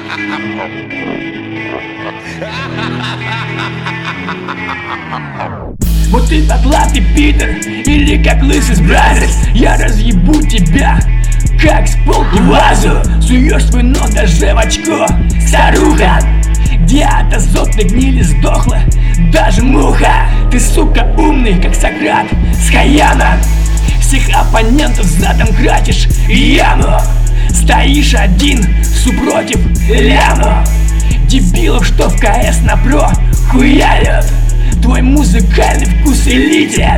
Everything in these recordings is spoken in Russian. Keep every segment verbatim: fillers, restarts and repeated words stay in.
Вот ты потлатый питер, или как лысый бразерс. Я разъебу тебя, как с полки вазу. Суешь свой нос даже в очко, старуха. Где от азотной гнили сдохла даже муха. Ты, сука, умный, как Сократ с Хаяна. Всех оппонентов задом кратишь яму. Стоишь один, супротив ляму. Дебилов, что в КС на про хуялят. Твой музыкальный вкус элитен.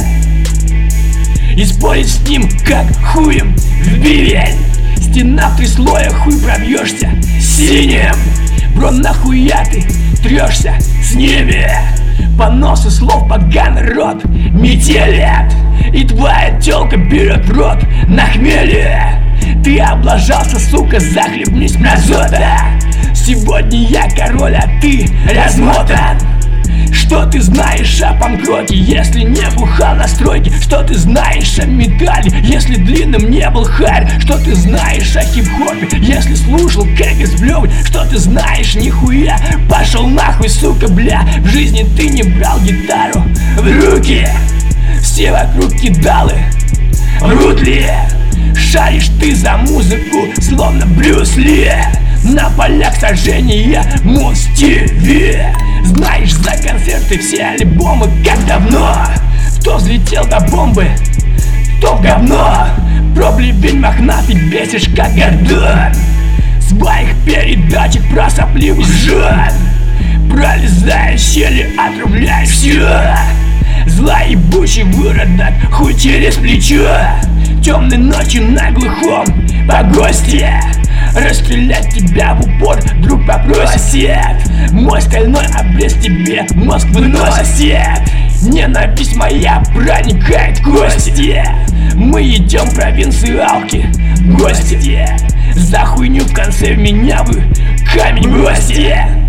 И спорить с ним, как хуем в бивень. Стена в три слоя, хуй пробьешься синим. Бро, нахуя ты трешься с ними? По носу слов поганый рот метелит. И твоя тёлка берет в рот на хмеле. Ты облажался, сука, захлебнись мразота. Сегодня я король, а ты размотан. Что ты знаешь о панк-роке, если не бухал на стройке? Что ты знаешь о металле, если длинным не был харь? Что ты знаешь о хип-хопе, если слушал Кэгис Блёвый? Что ты знаешь, нихуя? Пошел нахуй, сука, бля. В жизни ты не брал гитару в руки. Все вокруг кидалы, врут ли? Шаришь ты за музыку, словно Брюс Ли. На полях сожжения Муз ТВ. Знаешь за концерты все альбомы как давно. Кто взлетел до бомбы, то в говно. Про плебень мохнатый бесишь как гордон. С моих передачек про сопливых жен. Пролезая щели, отрубляешь все. Зла ебучий выродок, хуй через плечо. Темной ночью на глухом погосте. Расстрелять тебя в упор друг попросит. Мой стальной обрез тебе мозг выносит. Ненависть моя проникает в кости. Мы идем в провинциалки в гости. За хуйню в конце в меня вы камень бросьте.